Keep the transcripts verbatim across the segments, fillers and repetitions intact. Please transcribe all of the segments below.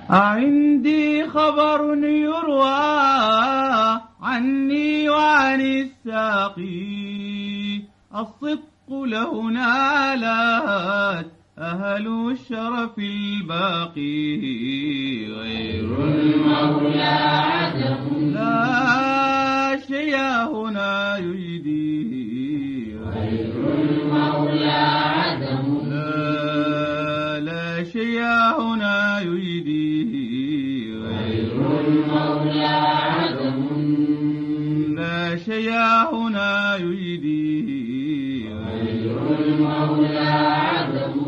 عندي خبر يروى عني وعن الساقي، الصدق له نالت أهل الشرف الباقي، غير المولى عدم لا شيء هنا يجديه، غير المولى عدم لا لا شيء هنا يجديه، غير المولى عدم لا شيء هنا يجديه، غير المولى عدم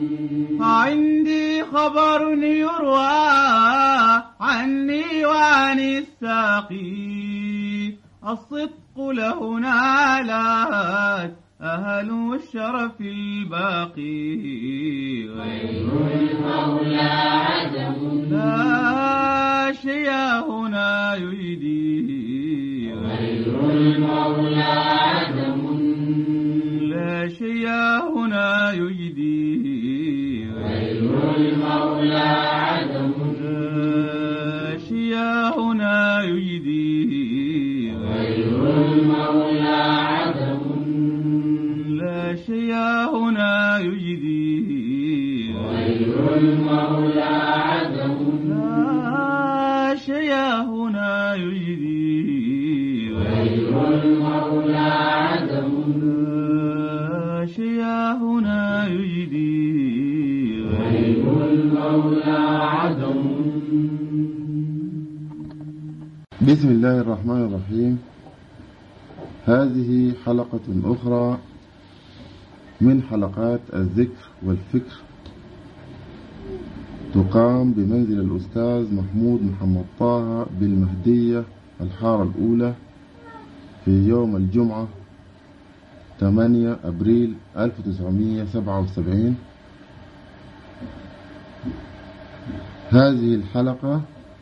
عندي خبر يروى عني وعن الساقي، الصدق له نالت أهل الشرف الباقي، غير المولى عدم لا شيء هنا يجديه، غير المولى عدم لا شيء هنا يجديه، غير المولى عدم لا شيء هنا يجديه، غير المولى عدم لا شيء هنا يجديه، غير المولى عدم لا شيء هنا يجديه، غير المولى عدم لا شيء هنا يجديه، غير المولى عدم. بسم الله الرحمن الرحيم. هذه حلقة أخرى من حلقات الذكر والفكر، تقام بمنزل الأستاذ محمود محمد طه بالمهدية الحارة الأولى في يوم الجمعة ثمانية أبريل ألف وتسعمائة وسبعة وسبعين. هذه الحلقة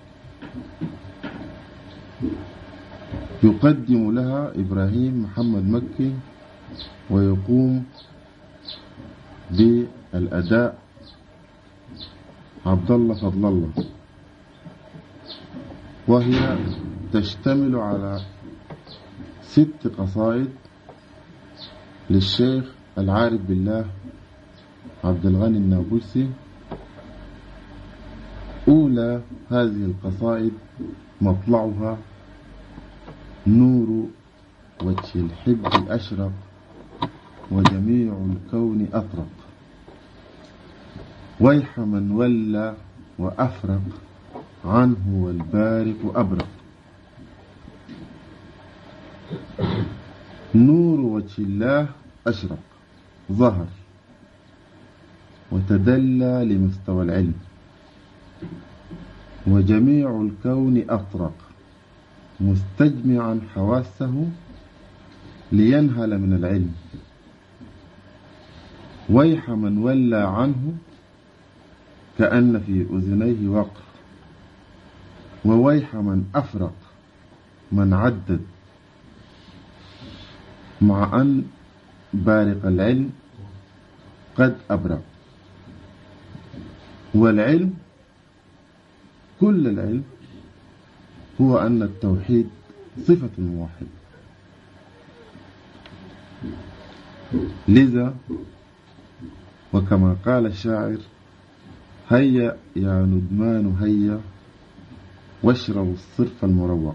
يقدم لها إبراهيم محمد مكي، ويقوم بالأداء عبد الله فضل الله، وهي تشتمل على ست قصائد للشيخ العارف بالله عبد الغني النابلسي. أولى هذه القصائد مطلعها نور وجه الحب أشرق، وجميع الكون أطرق، ويح من ولى وأفرق، عنه والبارق أبرق. نور وجه الله أشرق، ظهر وتدلى لمستوى العلم، وجميع الكون أطرق، مستجمعا حواسه لينهل من العلم. ويح من ولى عنه، كأن في أذنيه وقر، وويح من أفرق، من عدد، مع أن بارق العلم قد أبرق. والعلم، كل العلم، هو أن التوحيد صفة الموحد. لذا وكما قال الشاعر: هيا يا ندمان هيا، واشربوا الصرف المروع.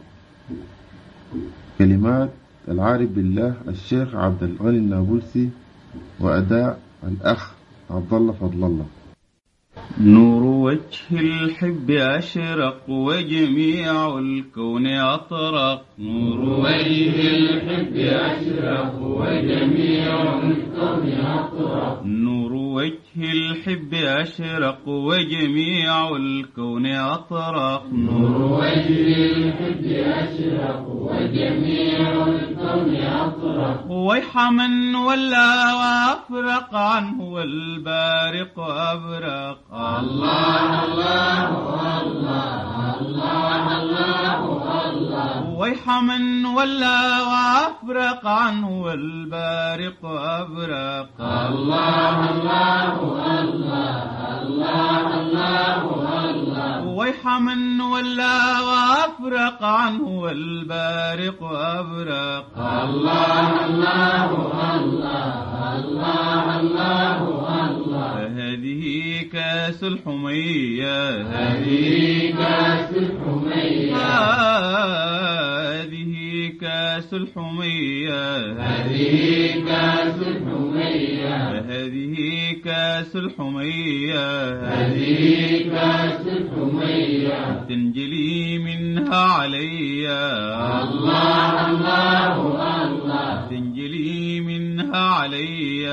كلمات العارف بالله الشيخ عبد الغني النابلسي، وأداء الأخ عبد الله فضل الله. نور وجه الحب أشرق، وجميع الكون أطرق. نور وجه الحب أشرق، وجميع الكون أطرق. نور وجه الحب أشرق، وجميع الكون أطرق. نور وجه الحب أشرق، وجميع الكون أطرق. ويح من ولى وأفرق، عنه والبارق أبرق. الله الله الله الله الله الله. ويح من ولى وأفرق، عنه والبارق أبرق. الله الله الله الله الله الله. ويح من ولى وأفرق عنه والبارق أبرق. الله الله الله الله الله الله. هذه كأس الحمية هذه كأس الحمية هذه كأس الحمية هذه كأس الحمية هذه كأس الحمية هذه كأس الحمية. تنجلي منها علي الله الله الله. تنجلي منها علي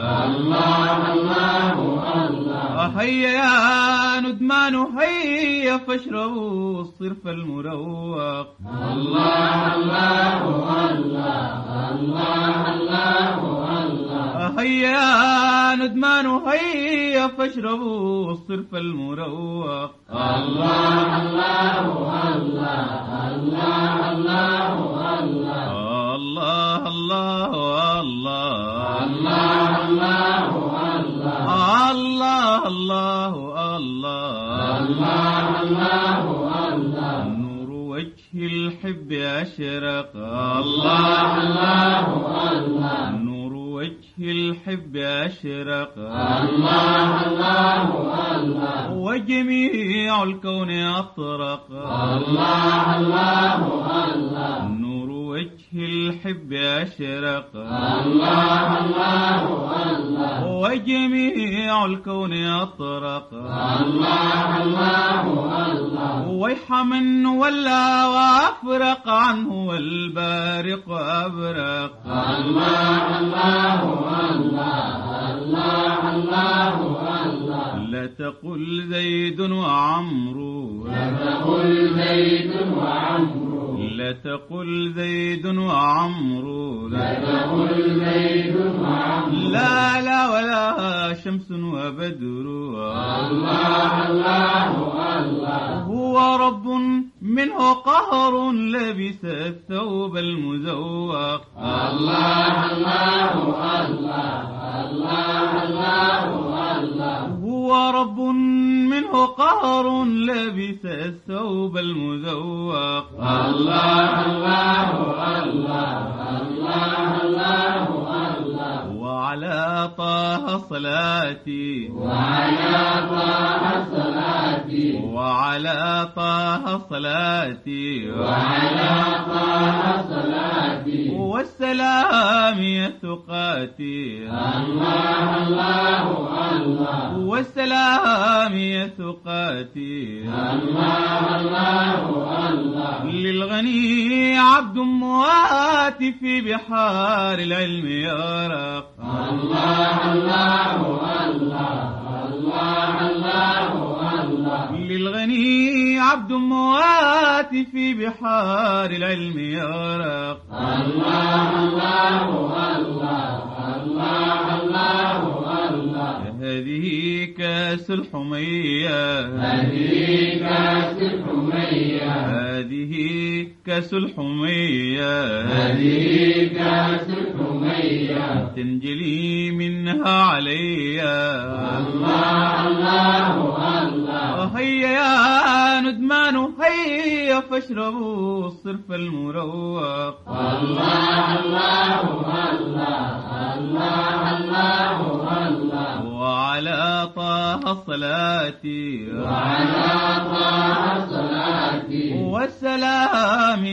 الله الله الله. هيا يا ندمان هيا فاشربوا الصرف المروق. الله الله الله الله الله الله. هيا يا ندمان هيا فاشربوا الصرف المروق. الله الله الله الله الله الله. الله الله الله الله الله الله. الله الله الله الله الله الله. نور وجه الحب أشرق. الله الله الله. نور وجه الحب أشرق. الله الله الله. وجميع الكون أطرق. الله الله الله. نور وجه الحب أشرق. الله الله الله. وجميع الكون أطرق. الله الله الله. ويح من ولى وأفرق عنه والبارق أبرق. الله الله الله الله الله الله. لا تقل زيد وعمرو لا تقل زيد وعمرو. لا تقل زيد وعمرو لا تقل زيد وعمرو. لا لا ولا شمس وبدر. الله الله الله. هو رب منه قهر لبس الثوب المزوق. الله الله الله الله الله الله. هو رب منه قهر لبس الثوب المزوق. الله الله الله الله الله الله. وعلى طه صلاتي وعلى طه صلاتي. وعلى طه صلاتي وعلى طه صلاتي. والسلام يثقاتي. الله الله الله. والسلام يثقاتي. الله الله الله. للغني عبد موات في بحار العلم يرق. الله الله الله الله الله الله. للغني عبد موات في بحار العلم يرق. الله الله الله الله الله الله. هذه كأس الحمية هذه كأس الحمية هذه كأس الحمية هذه كأس الحمية. تنجلي منها علي. الله الله الله. هيا يا ندمان هيا فاشربوا الصرف المروق. الله الله الله الله الله الله. وعلى طه صلاتي وعلى طه صلاتي. والسلام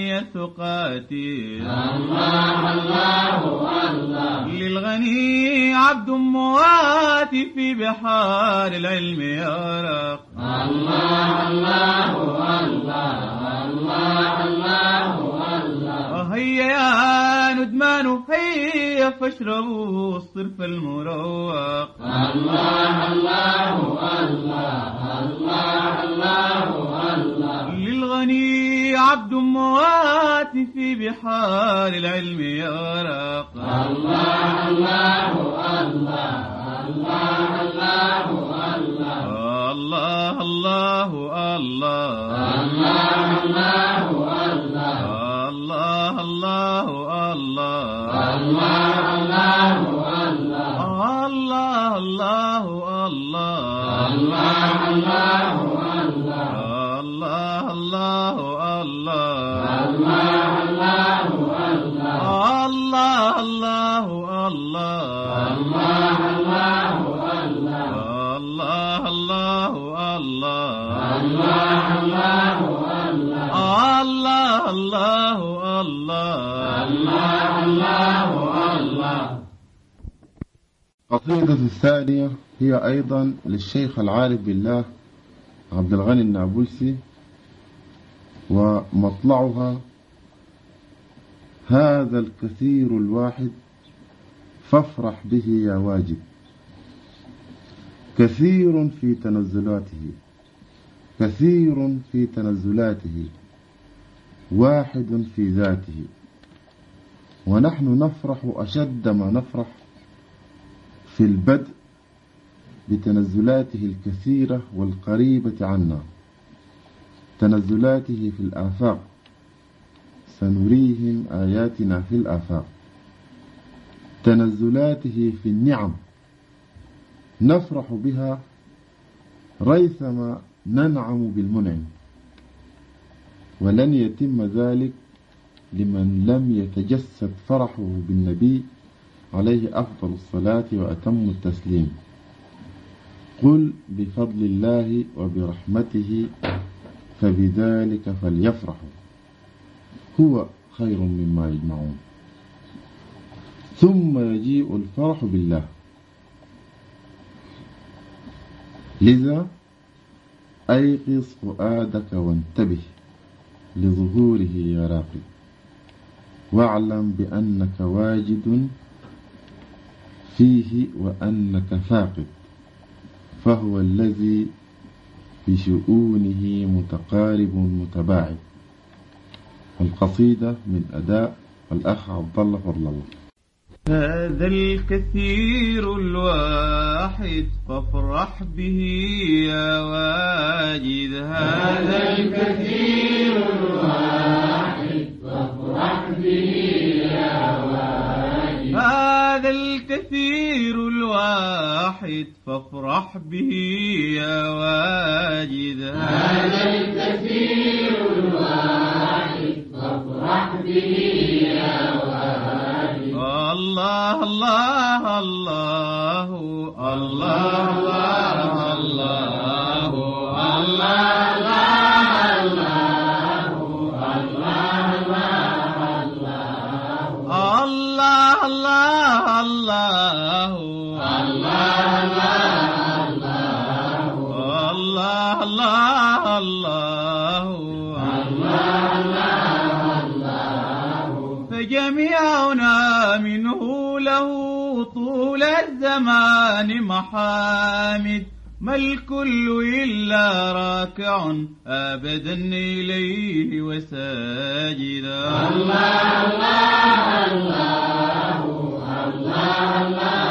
يثقاتي. الله الله الله. للغني عبد موات في بحار العلم يرق. الله الله الله الله الله الله. هيا يا ندمان هيا فاشربوا الصرف المروق. الله الله الله الله الله الله. للغني عبد موات في بحار العلم يرق. الله الله الله الله الله الله. الله الله الله الله الله الله. الله الله الله الله الله الله. الله الله الله الله الله الله. الله الله الله الله الله الله الله الله الله. القصيدة الثانية هي أيضا للشيخ العارف بالله عبد الغني النابلسي، ومطلعها: هذا الكثير الواحد فافرح به يا واجد، كثير في تنزلاته كثير في تنزلاته واحد في ذاته، ونحن نفرح أشد ما نفرح في البدء بتنزلاته الكثيرة والقريبة عنا، تنزلاته في الآفاق، سنريهم آياتنا في الآفاق، تنزلاته في النعم نفرح بها ريثما ننعم بالمنعم، ولن يتم ذلك لمن لم يتجسد فرحه بالنبي عليه أفضل الصلاة وأتم التسليم. قل بفضل الله وبرحمته فبذلك فليفرحوا هو خير مما يجمعون. ثم يجيء الفرح بالله، لذا أيقظ فؤادك وانتبه لظهوره يا راقي، واعلم بأنك واجد فيه وأنك فاقد، فهو الذي بشؤونه متقارب متباعد. القصيدة من أداء الأخ عبد الله فضل الله. هذا الكثير الواحد فافرح به يا واجد، هذا الكثير الواحد فافرح به يا واجد، هذا الكثير الواحد فافرح به يا واجد، هذا الكثير الواحد فافرح به يا واجد. الله الله الله الله الله الله فجميعنا منه له طول الزمان محامد، ما الكل إلا راكع أبدا إليه وساجدا. الله الله الله الله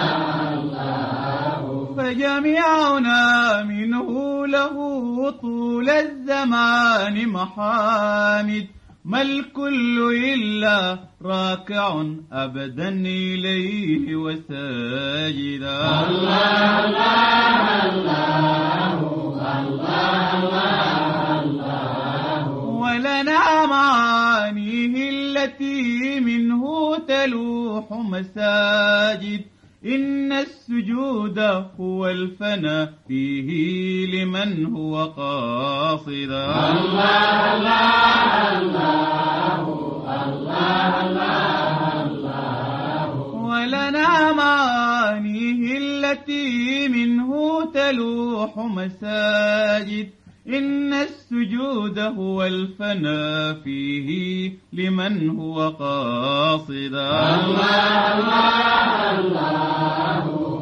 الله. فجميعنا منه له طول الزمان محامد، ما الكل إلا راكع أبدا إليه وساجدا. الله الله الله الله الله. ولنا معانيه التي منه تلوح مساجد، إن السجود هو الفنا فيه لمن هو قاصدا. الله الله الله الله الله. ولنا معانيه التي منه تلوح مساجد، إن السجود هو الفنا فيه لمن هو قاصدا. الله الله الله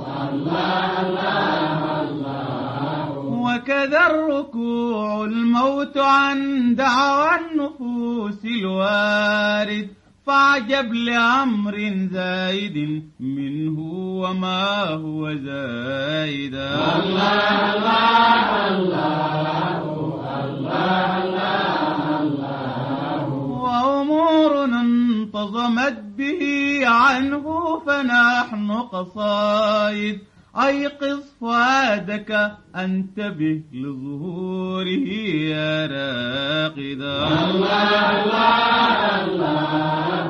الله الله. وكذا الركوع الموت عن دعوى النفوس الوارد، فعجب لأمر زايد منه وما هو زايدا. الله الله الله الله الله. وأمور انتظمت به عنه فنحن قصائد، أيقظ فؤادك أنتبه لظهوره يا راقدا. الله الله الله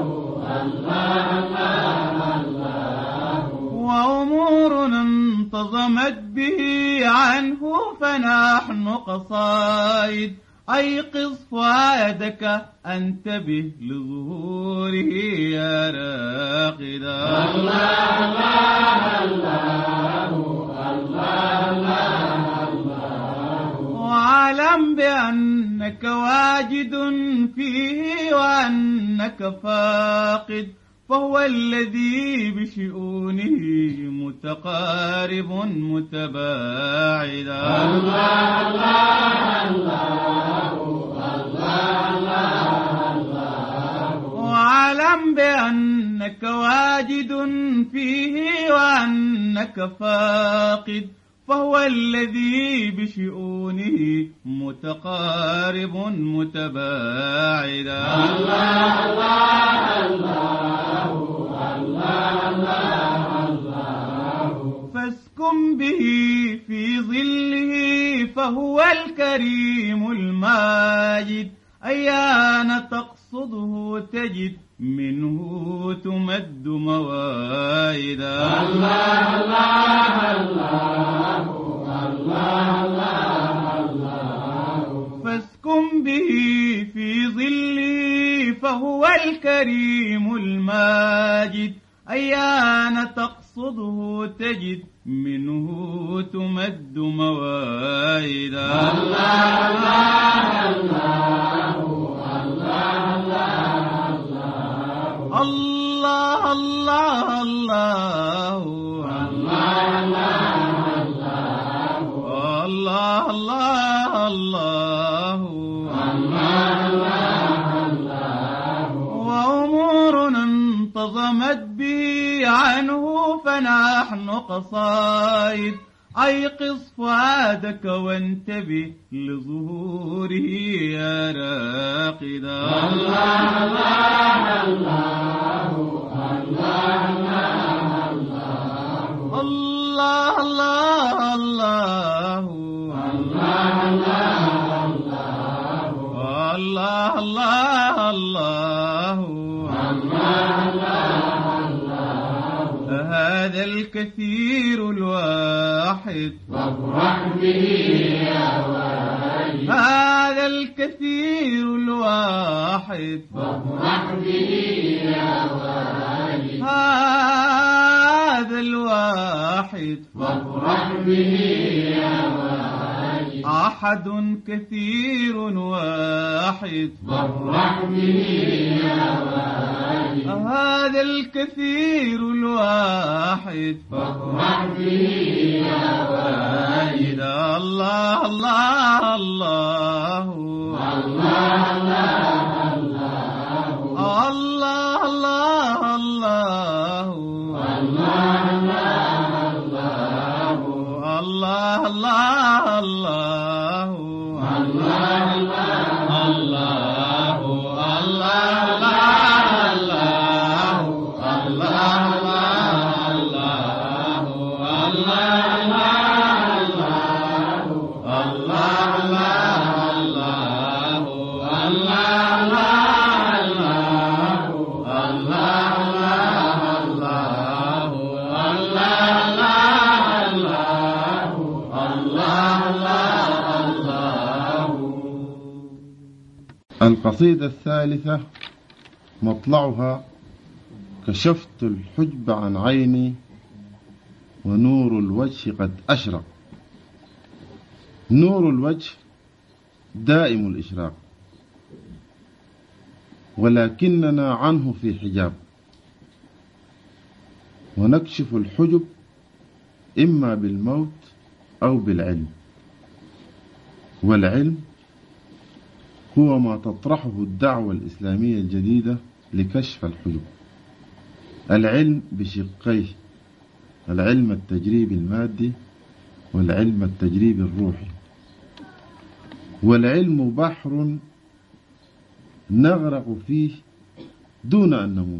الله الله. وأمور انتظمت به عنه فنحن قصائد أيقظ فؤادك انتبه لظهوره يا راقدا. الله الله الله الله الله الله. واعلم بأنك واجد فيه وأنك فاقد، فهو الذي بشؤونه متقارب متباعدا. الله الله الله الله الله. واعلم بأنك واجد فيه وأنك فاقد، فهو الذي بشؤونه متقارب متباعدا. الله الله الله الله الله. فاسكن به في ظله فهو الكريم الماجد، أيان تقصده تجد منه تمد موائدا. الله الله الله الله الله. فاسكن به في ظله فهو الكريم الماجد، أيان تقصده تجد منه تمد موائدا. الله الله الله الله. الله الله الله الله الله الله. وأمور انتظمت به عنه فنحن قصائد، أيقظ فؤادك وانتبه لظهوره يا راقدا. الله الله الله الله الله. الله الله الله الله الله الله. هذا الكثير الواحد وافرح به يا والي. هذا الكثير الواحد وافرح به يا والي. هذا الواحد وافرح به يا والي. أحد كثير واحد وافرح به يا والي. هذا الكثير الواحد وافرح به يا والي. الله الله الله الله الله الله الله الله الله الله الله الله. القصيدة الثالثة مطلعها: كشفت الحجب عن عيني ونور الوجه قد أشرق. نور الوجه دائم الإشراق، ولكننا عنه في حجاب، ونكشف الحجب إما بالموت أو بالعلم. والعلم هو ما تطرحه الدعوة الإسلامية الجديدة لكشف الحجب. العلم بشقيه: العلم التجريبي المادي والعلم التجريبي الروحي. والعلم بحر نغرق فيه دون أن نموت،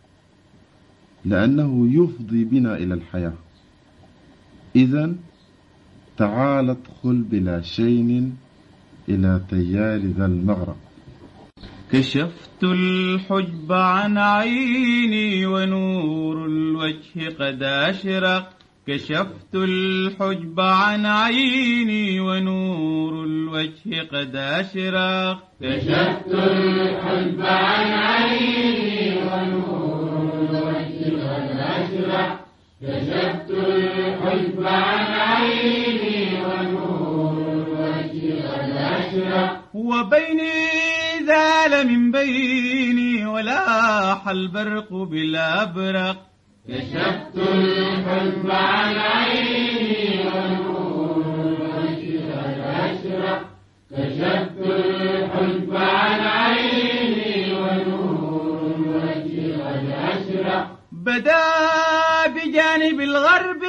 لأنه يفضي بنا إلى الحياة. إذن تعال ادخل بلا شين إلى تيار ذا المغرب. كشفت الحجب عن عيني ونور الوجه قد أشرق، كشفت الحجب عن عيني ونور الوجه قد أشرق. كشفت الحجب عن عيني ونور الوجه قد أشرق. كشفت الحجب عن عيني ونور الوجه قد أشرق. وبيني زال من بيني ولاح البرق بالأبرق. كشفت الحجب عن عيني ونور الوجه قد أشرق. كشفت الحجب عن عيني ونور الوجه قد أشرق. بدا بجانب الغرب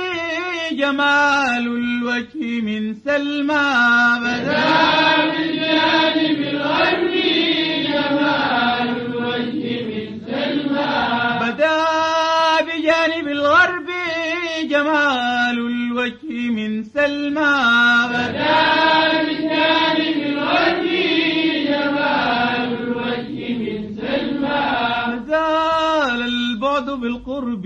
جمال الوجه من سلمى. بدا بجانب الغرب جمال الوجه من سلمى. بدا بجانب الغرب جمال الوجه من سلمى. بدا بجانب الغرب جمال الوجه من سلمى. زال البعد بالقرب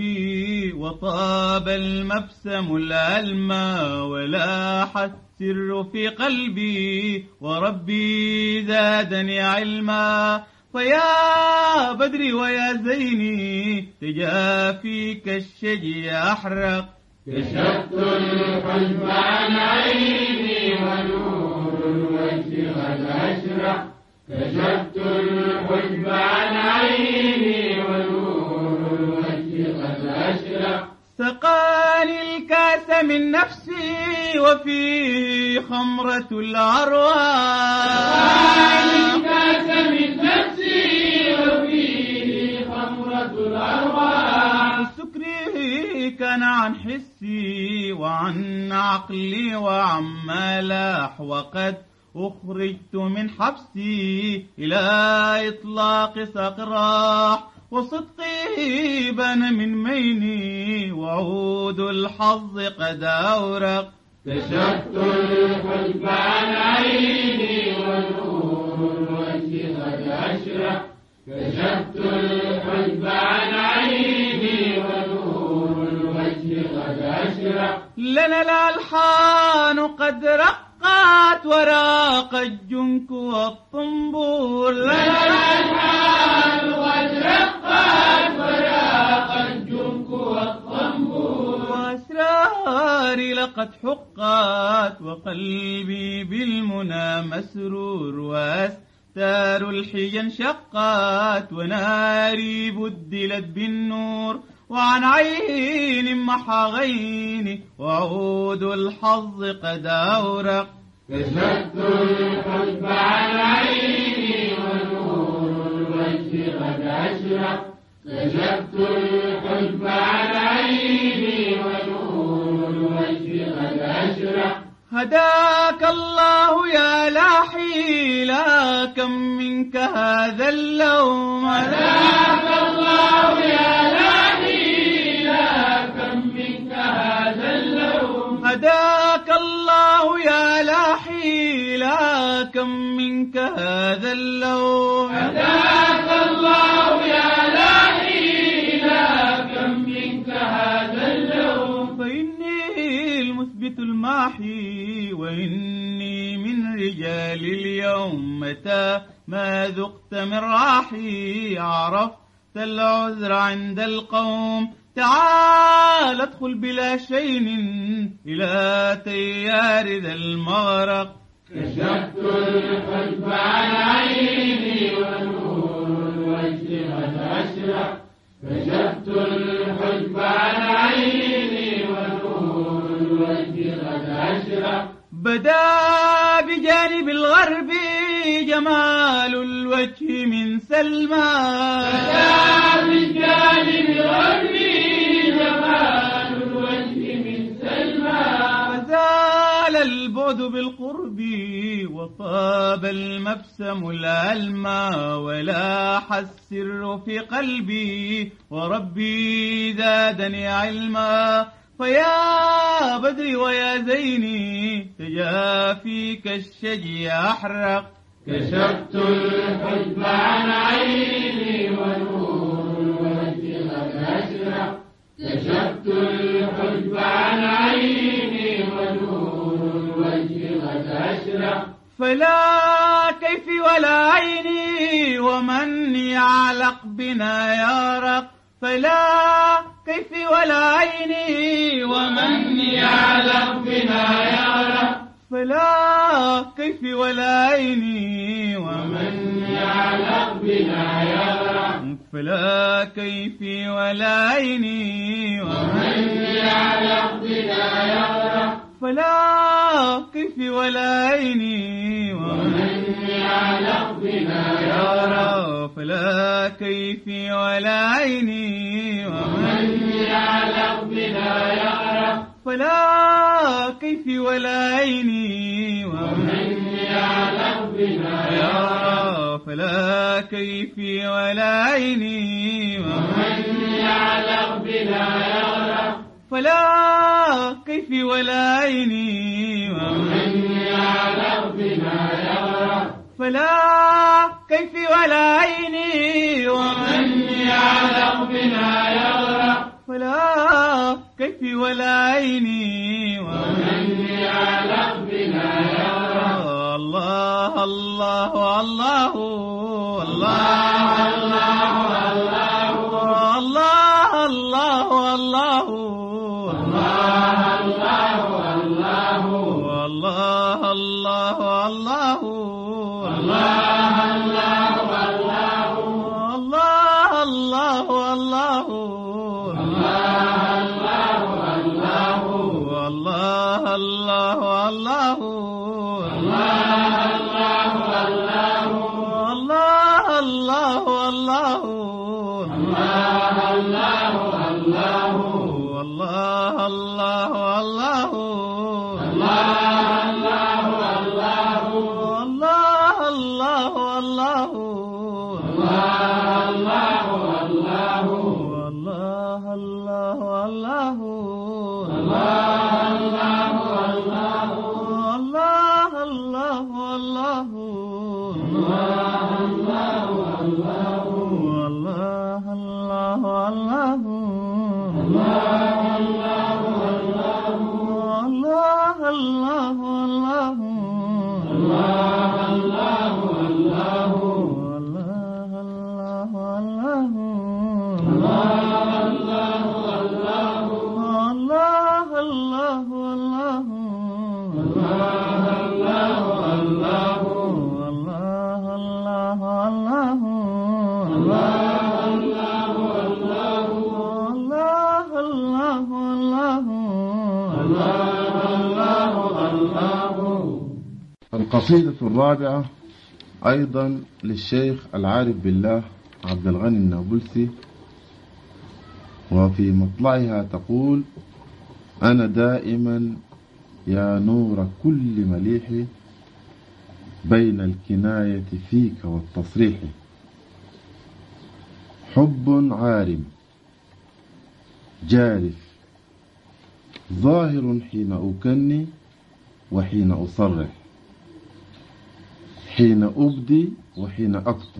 وطاب المبسم الألمى ولاح السر في قلبي وربي زادني علما. فيا بدري ويا زيني تجافيك الشجي أحرق. كشفت الحجب عن عيني ونور الوجه قد أشرق. كشفت الحجب عن عيني ونور الوجه قد أشرق. سقاني الكاس من نفسي وفيه خمرة الأرواح. سقاني الكاس من نفسي وفيه خمرة الأرواح. سكري كان عن حسي وعن عقلي وعما لاح. وقد أخرجت من حبسي إلى إطلاق سقراح. وصدقي بان من ميني وعود الحظ قد أورق. كشفت الحجب عن عيني ونور الوجه قد أشرق. كشفت الحجب عن عيني ونور الوجه قد أشرق. لنا الألحان قد رقت وراق الجنك والطنبور. لنا الألحان قد رقت وراق الجنك والطنبور. وأسراري لقد حقت وقلبي بالمنى مسرور. وأستار الحجى انشقت وناري بدلت بالنور. وعن عين محى غيني وعود الحظ قد أورق. كشفت الحجب عن عيني ونور الوجه قد أشرق. كشفت الحجب عن عيني ونور الوجه قد أشرق. هداك الله يا لاحي لا كم منك هذا اللوم. هداك الله يا لاحي لا كم منك هذا اللوم. هداك الله يا لاحي لا كم منك هذا اللوم. هداك الله يا لاحي لا كم منك هذا اللوم. فإني المثبت الماحي وإني من رجال اليوم. متى ما ذقت من راحي عرفت العذر عند القوم. تعال ادخل بلا شيء إلى تيار ذا المغرق. كشفت الحجب عن عيني ونور الوجه قد أشرق. كشفت الحجب عن عيني ونور الوجه قد أشرق. بدا بجانب الغرب جمال الوجه من سلمى. بدا بجانب الغرب جمال الوجه من سلمى. فزال البعد بالقرب وطاب المبسم الألمى ولاح السر في قلبي وربي زادني علما. فيا بدري ويا زيني تجافيك الشجي أحرق. كشفت الحجب عن عيني ونور الوجه قد أشرق. كشفت الحجب عن عيني ونور الوجه قد أشرق. فلا كيف ولا عيني ومن يعلق بنا يارق. فلا كيف ولا عيني ومن يعلق بنا يارق. فلا كيف ولا عيني ومن يعلق بنا يارق. فلا كيف ولا عيني ومن يعلق بنا يارق. فلا كيف ولا عيني ومن يعلق بنا يارق. فلا كيف ولا عيني ومن يعلق بنا يارق. فلا كيف ولا عيني ومن يعلق بنا يارق. فلا كيف ولا عيني ومن يعلق بنا يارق. فلا كيف ولا عيني ومن يعلق بنا يارق. فلا كيف ولا عيني ومن يعلق بنا يارق. فلا كيف ولا عيني ومن يعلق بنا يارق. الله الله الله الله الله الله الله الله الله الله الله الله الله الله الله الله الله الله القصيدة الرابعة أيضا للشيخ العارف بالله عبد الغني النابلسي، وفي مطلعها تقول: أنا دائما يا نور كل مليح بين الكناية فيك والتصريح، حب عارم جارف ظاهر حين أكني وحين أصرح، حين أبدي وحين أكتم،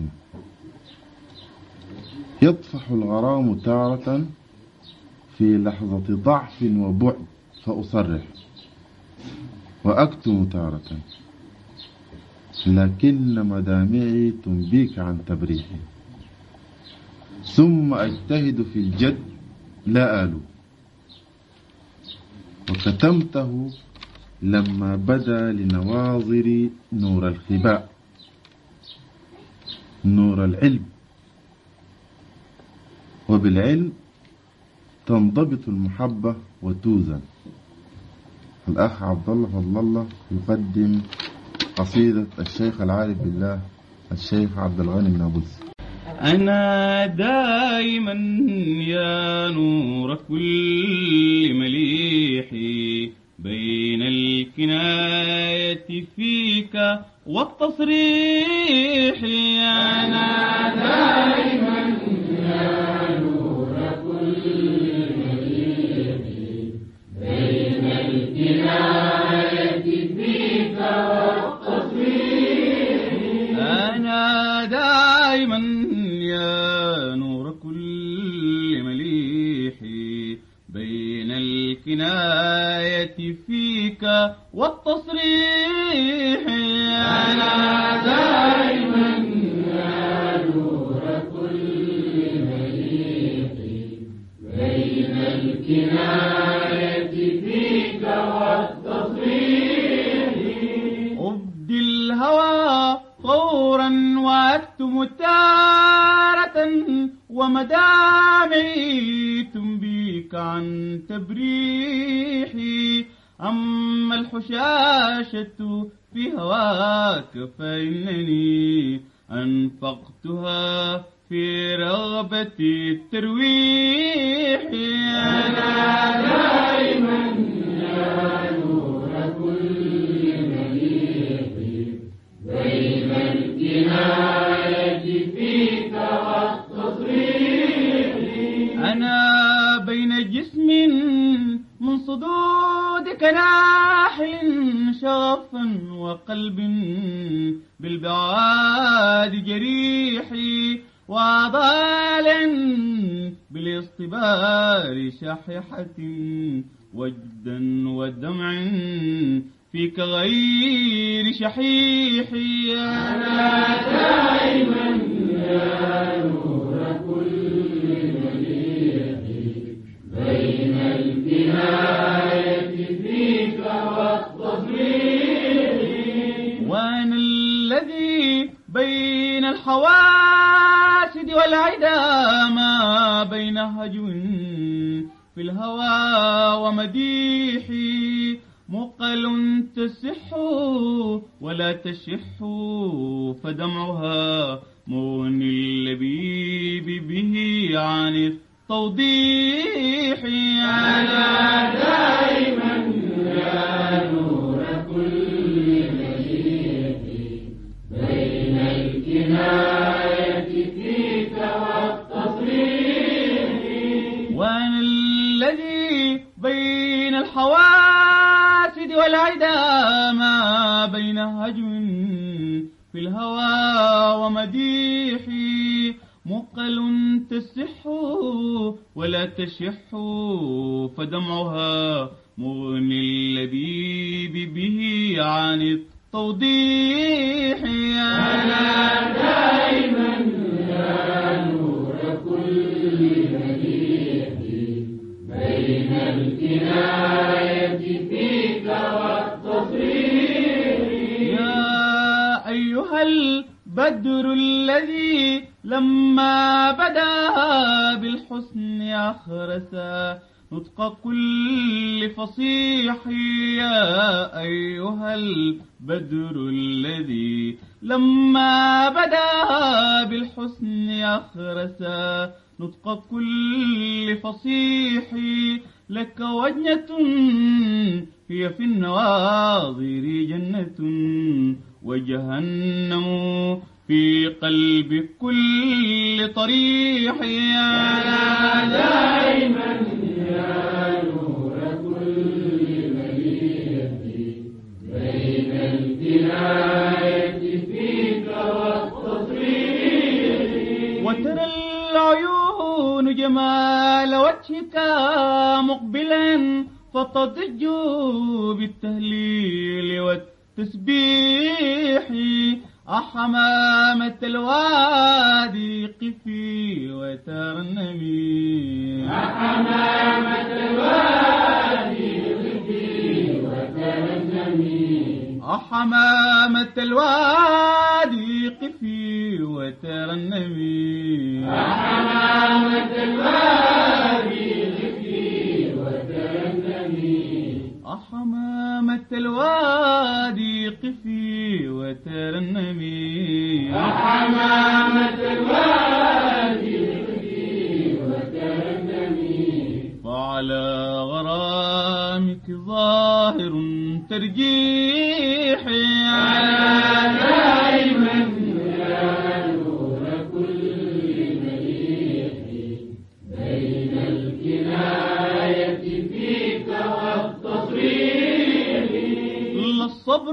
يطفح الغرام تارة في لحظة ضعف وبعد فأصرح، وأكتم تارة لكن مدامعي تنبيك عن تبريحي، ثم أجتهد في الجد لا آلو، وكتمته لما بدا لنواظري نور الخباء نور العلم، وبالعلم تنضبط المحبة وتوزن. الأخ عبد الله فضل الله يقدم قصيدة الشيخ العارف بالله الشيخ عبد الغني النابلسي. أنا دائما يا نور كل مليح بين الكناية فيك والتصريح، أنا دائما يا نور كل مليح بين الكناية فيك والتصريح، أنا دائما يا نور كل مليح فورا وأكتم تارة ومدامعي تنبيك عن تبريحي. أما الحشاشة في هواك فإنني أنفقتها في رغبة الترويح. أنا دائما يا نور كل مليح بين الكناية فيك والتصريح. أنا بين جسم من صدودك ناحل شغفا وقلب بالبعاد جريحي وضال بالاصطبار شحيحة وجدا ودمع فيك غير شحيحي. أنا دائما يا نور كل مليح بين الكناية فيك والتصريح. وأنا الذي بين الحواسد والعدا ما بين هجو في الهوى ومديحي. مقل تسح ولا تشح فدمعها مغني اللبيب به عن التوضيح. أنا دائما يا نور كل مليح بين الكناية فيك والتصريح. وأنا الذي بين الحواسد والعدا ما بين هجو في الهوى ومديحي. مقل تسح ولا تشح فدمعها مغني اللبيب به عن التوضيح. أنا دائما يا نور كل مليح بين الكناية فيك والتصريح. يا أيها البدر الذي لما بدا بالحسن أخرسا نطق كل فصيح. يا أيها البدر الذي لما بدا بالحسن أخرسا نطق كل فصيح. لك وجنة هي في النواظر جنة وجهنم في قلب كل طريح. أنا دائما يا نور كل مليح بين الكناية فيك والتصريح. وترى العيون جمال وجهك مقبلا فتضج بالتهليل والتسبيح. أحمامة الوادي قفي وترنمي. أحمامة الوادي قفي وترنمي. أحمامة الوادي قفي وترنمي. أحمامة الوادي قفي وترنمي. أحمامة الوادي قفي وترنمي. أحمامة الوادي قفي وترنمي. فعلى غرامك ظاهر ترجيحي. أنا دائما يا نور كل مليح بين الكناية فيك والتصريح. الصبر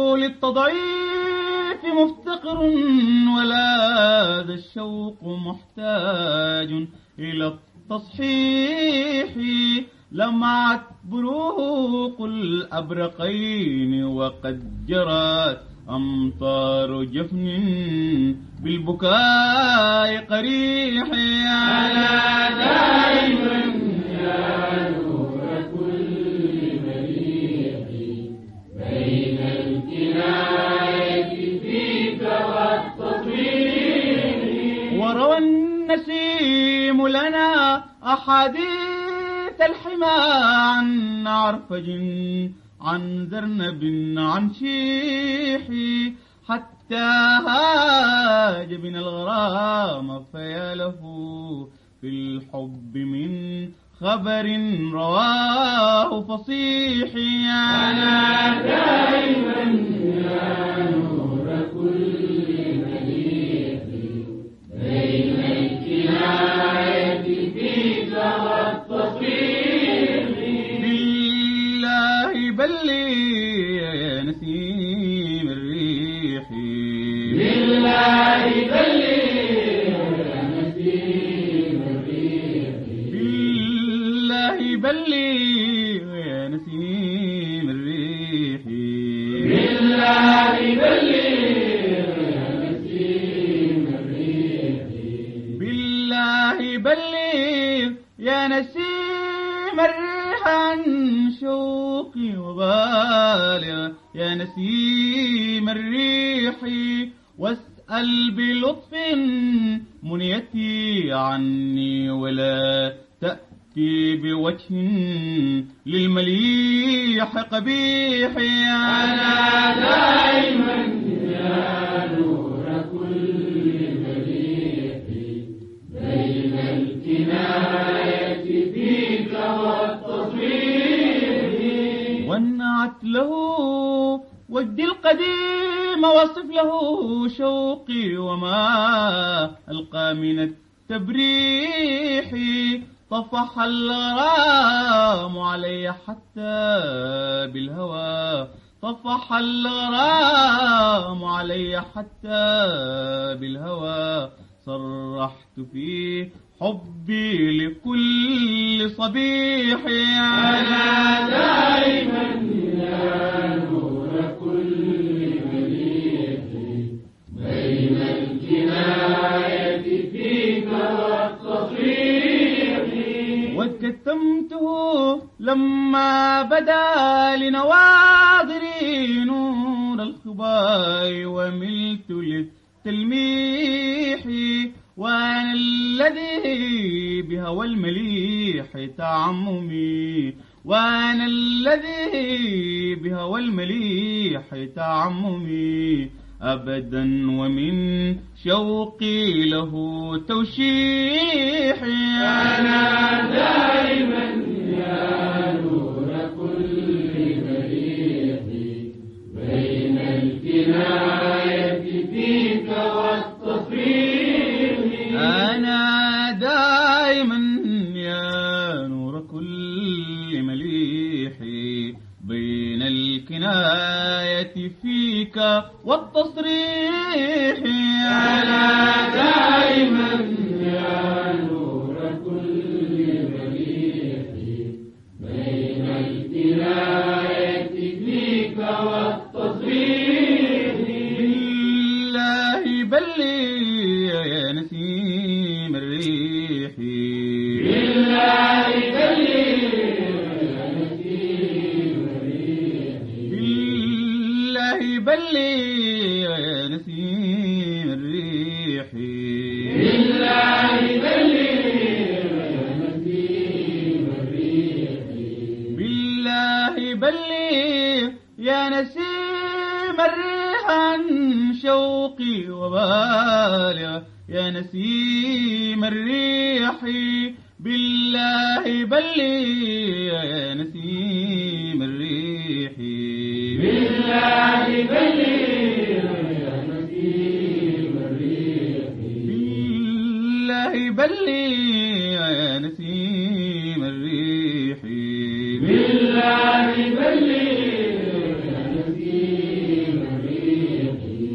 للتضعيف مفتقر ولا ذا الشوق محتاج إلى التصحيح. لمعت بروق الأبرقين وقد جرت أمطار جفن بالبكاء قريح. أنا دائما يا نور كل مليح بين الكناية فيك النسيم لنا أحاديث الحمى عن عرفج عن ذرنب عن شيح حتى هاج بنا الغرام فيا له في الحب من خبر رواه فصيح. أنا دائما يا نور كل مليح بين الكناية فيك والتصريح. بالله بلي يا نسيم الريح بالله بلي يا نسيم الريح بالله بلي يا نسيم الريح بالله بلي يا نسيم الريح بالله بلي يا نسيم الريح عن شوقي وبالغ يا نسيم الريح واسأل بلطف منيتي عني ولا تأتي بوجه للمليح قبيح. أنا دائما يا نور كل مليح بين الكناية فيك والتصريح. وانعت له وجدي القديم وصف له شوقي وما ألقى من التبريح. طفح الغرام علي حتى بالهوى طفح الغرام علي حتى بالهوى صرحت في حبي لكل صبيح. أنا دائما يا نور كل مليح بين الكناية فيك والتصريح. وكتمته لما بدا لنواظري نور الخباء وملت للتلميح. وأنا الذي بهوى المليح تعممي وأنا الذي بهوى المليح تعممي أبدا ومن شوقي له توشيح. أنا دائما يا نور كل مليح بين الكناية فيك والتصريح. أنا دائما يا نور كل مليح بين الكناية فيك والتصريح. أنا دائما يا نور كل مليح بين الكناية فيك والتصريح. بالله بلي يا نسيم الريح بالله بلي يا نسيم الريح بالله بلي يا نسيم الريح بالله بلي يا نسيم الريح بالله بلي يا نسيم الريح عن شوقي وبالغ يا نسيم الريح. بالله بلي يا نسيم الريح بالله بلي يا نسيم الريح بالله بلي يا نسيم الريح بالله بلي يا نسيم الريح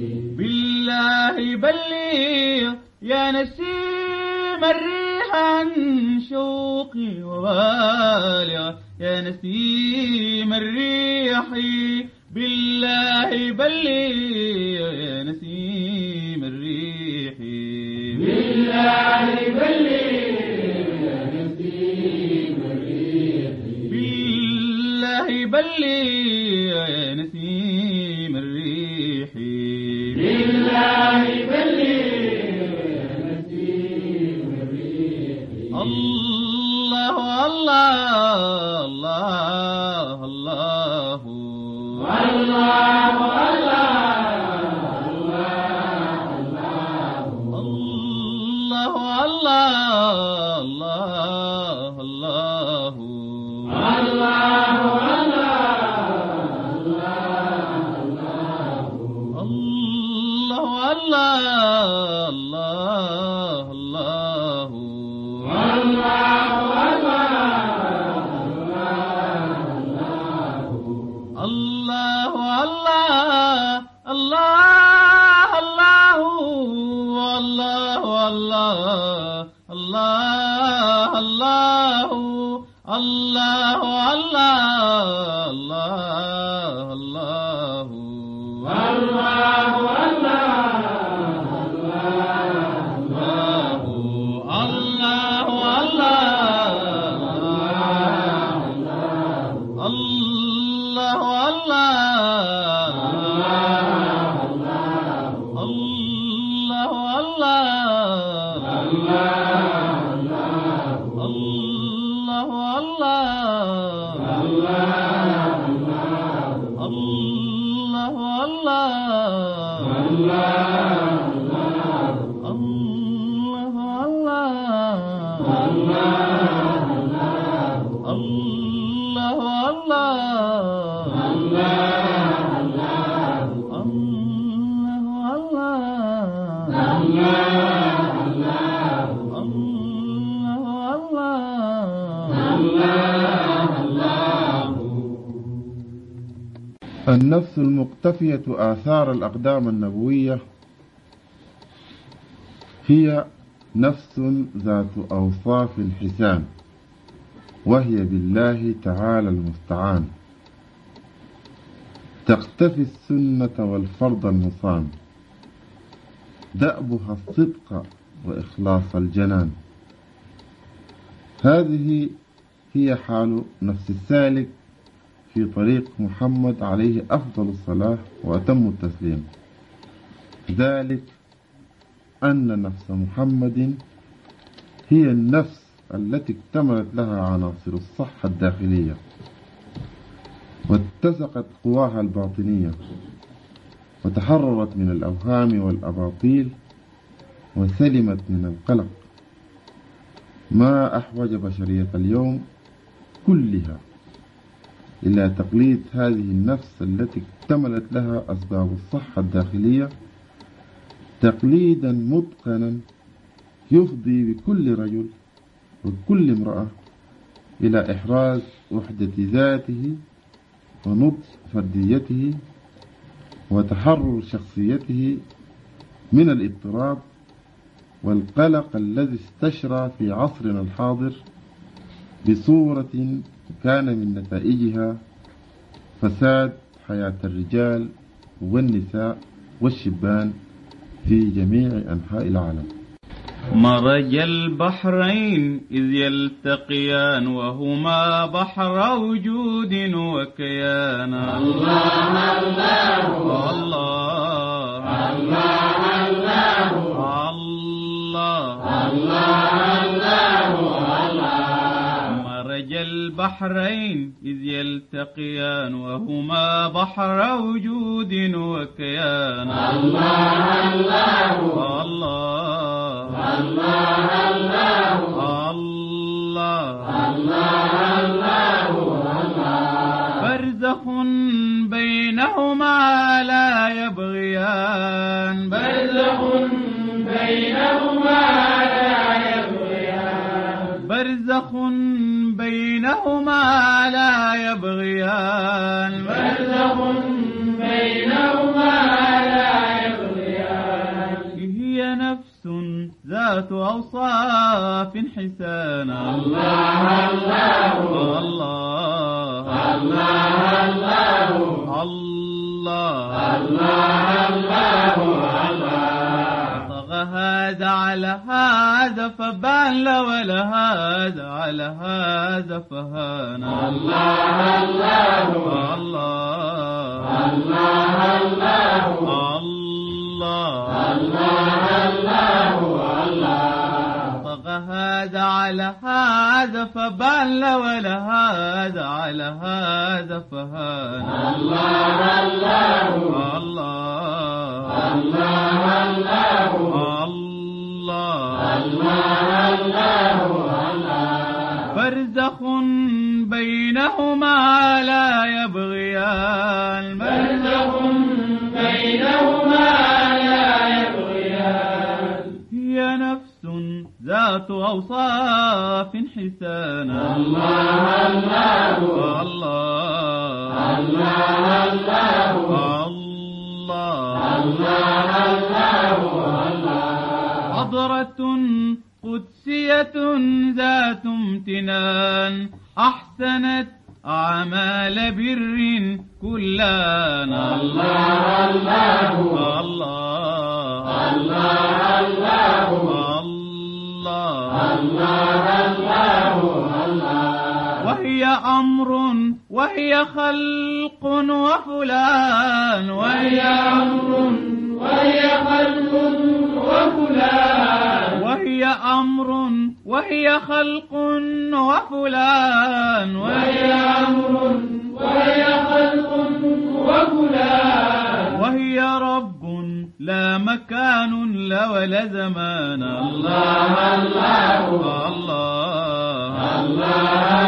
بالله بلي يا نسيم الريح عن شوقي وبالغ يا نسيم الريح. بالله بلي يا نسيم الريح بالله بلي يا نسيم الريح بالله بلي يا نسيم الريح بالله بلي يا نسيم الله الله الله الله الله النفس المقتفية آثار الأقدام النبوية هي نفس ذات أوصاف الحسان، وهي بالله تعالى المستعان، تقتفي السنة والفرض المصان، دأبها الصدق وإخلاص الجنان. هذه هي حال نفس السالك في طريق محمد عليه أفضل الصلاة وأتم التسليم، ذلك أن نفس محمد هي النفس التي اكتملت لها عناصر الصحة الداخلية، واتسقت قواها الباطنية، وتحررت من الأوهام والأباطيل، وسلمت من القلق. ما أحوج بشرية اليوم كلها إلى تقليد هذه النفس التي اكتملت لها أسباب الصحة الداخلية تقليدا متقنا يفضي بكل رجل وكل امرأة إلى إحراز وحدة ذاته ونضج فرديته وتحرر شخصيته من الاضطراب والقلق الذي استشرى في عصرنا الحاضر بصورة كان من نتائجها فساد حياة الرجال والنساء والشبان في جميع أنحاء العالم. مرج البحرين إذ يلتقيان وهما بحر وجود وكيان. الله الله الله الله الله الله الله. مرج البحرين إذ يلتقيان وهما بحر وجود وكيان. الله الله الله الله الله الله. برزخ بينهما لا يبغيان. برزخ بينهما لا يبغيان. برزخ بينهما لا يبغيان. برزخ بينهما لا يبغيان. هي نفس ذات أوصاف حسانا. الله الله الله الله الله الله الله. طغى هذا على هذا فبان ولهذا على هذا فهانا. الله الله الله الله الله الله الله. طغى هذا على هذا فبل ولا هذا على هذا فهان. الله الله الله الله الله الله الله الله برزخ بينهما لا يبغيان. برزخ بينهما لا يبغيان. هي نفس ذات أوصاف حسانا. الله الله الله الله الله الله الله حضرة قدسية ذات امتنان أحسنت أعمال بر كلانا. الله الله الله الله الله الله وهي أمر وهي خلق وفلان. وهي أمر وهي خلق وفلان. وهي أمر وهي خلق وفلان. وهي أمر وهي خلق وفلان. وهي رب لا مكان لا ولا زمان. الله الله الله الله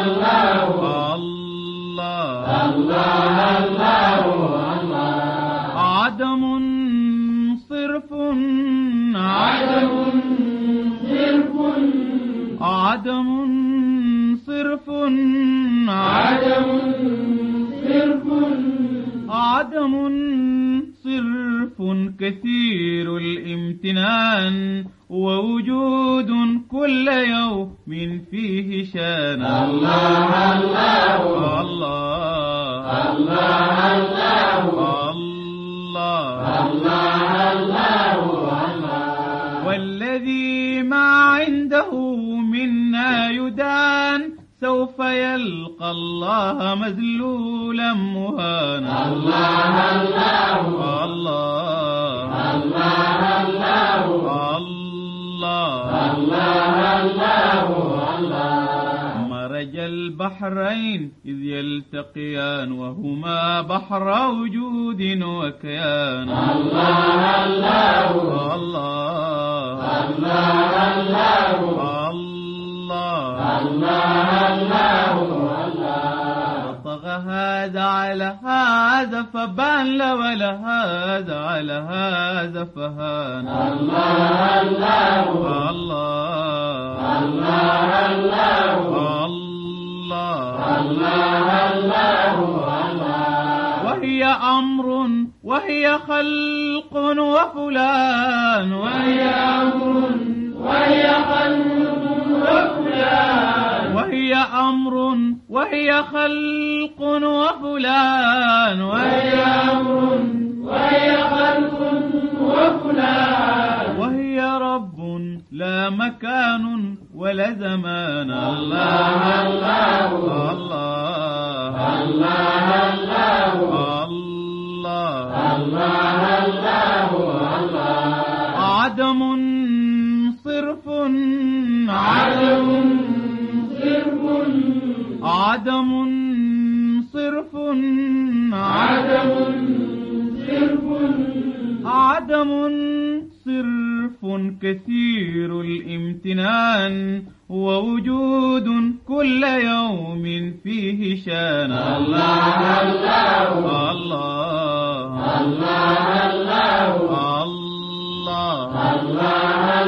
الله الله عدم صرف عدم صرف عدم صرف عدم صرف عدم صرف كثير الامتنان ووجود كل يوم فيه شان. الله الله الله الله الله الله والذي ما عنده منا يدان سوف يلقى الله مذلولا مهانا. الله الله الله الله الله الله مرج البحرين إذ يلتقيان وهما بحر وجود وكيان. الله الله الله الله الله طغى هذا على هذا فبان ولا هذا على هذا فهان. الله الله الله الله الله وهي أمر وهي خلق وفلان. وهي أمر وهي خلق وفلان. وهي أمر وهي خلق وفلان. وهي أمر وهي خلق وفلان. وهي رب لا مكان ولا زمان. الله الله الله الله الله الله عدم صرف عدم صرف عدم صرف عدم صرف عدم صرف كثير الامتنان ووجود كل يوم فيه شان. الله الله الله الله الله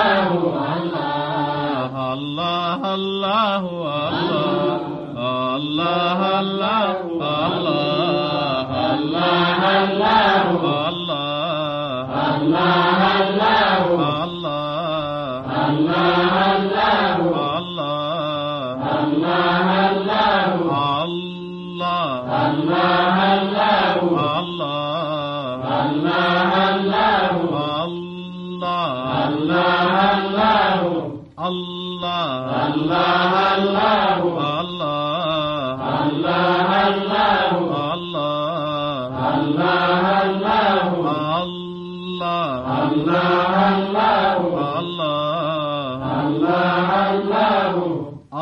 الله الله الله الله الله الله الله الله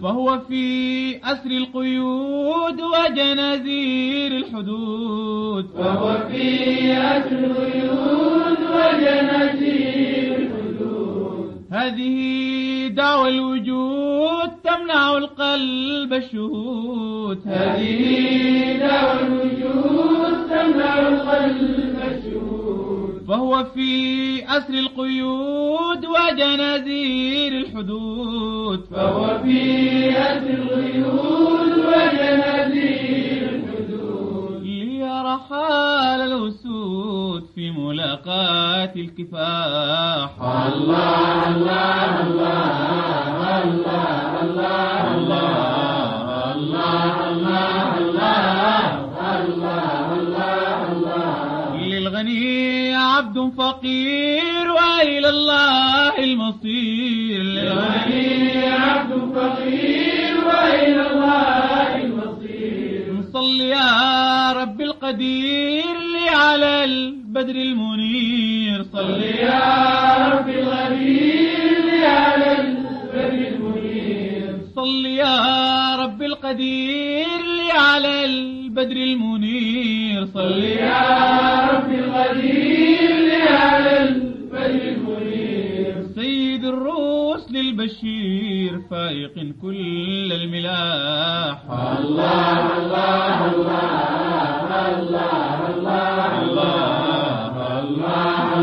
فهو في أسر القيود وجنازير الحدود فهو في أسر القيود وجنازير الحدود هذه دعوى الوجود تمنع القلب الشهود هذه دعوى الوجود تمنع القلب الشهود فهو في أسر القيود وجنازير الحدود فهو في أسر القيود وجنازير الحدود ليرى حال الأسود في ملاقاة الكفاح الله الله الله الله الله الله الله الله الله الله الله للغني عبد فقير وإلى الله المصير للغني عبد فقير وإلى الله المصير صل يا رب القدير لي على البدر المنير صل يا رب القدير لي على البدر المنير صل يا رب القدير لي على البدر المنير صل يا رب القدير لي على البدر المنير سيد الرسل البشير فائق كل الملاح الله الله الله الله الله الله الله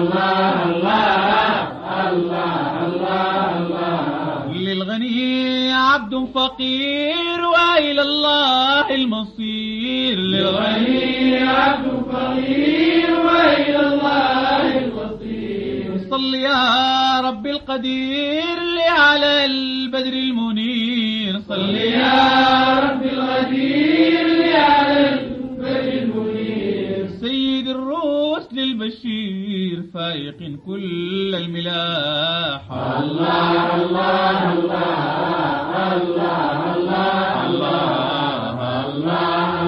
الله الله الله الله للغني عبد فقير وإلى الله المصير للغني عبد فقير وإلى الله المصير صل يا رب القدير لي على البدر المنير صل يا رب القدير لي على البدر المنير سيد الرسل البشير فائق كل الملاح الله الله الله الله الله الله الله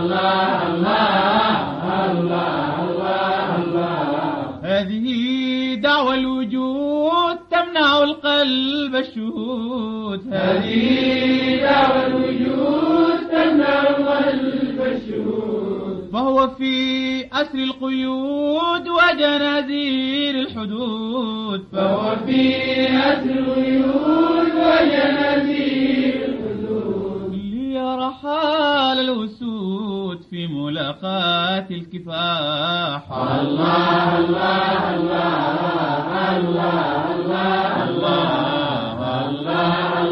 الله الله الله الله هذه دعوى الوجود تمنع القلب الشهود هذه دعوى الوجود تمنع القلب الشهود فهو في أسر القيود وجنازير الحدود فهو في أسر القيود وجنازير الحدود ليرى حال الأسود في ملاقاة الكفاح الله الله الله الله الله الله الله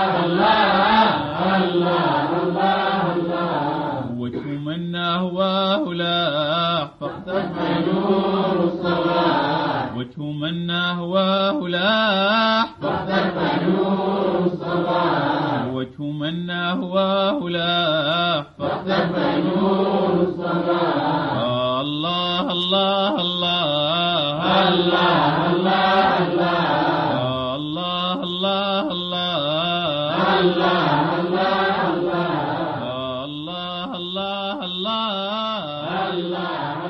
الله الله الله الله وجه من أهواه لاح فاختفى نور الصباح وجه من أهواه لاح فاختفى نور الصباح وجه من أهواه لاح فاختفى نور الصباح الله الله الله الله الله الله الله الله الله الله الله الله الله الله الله الله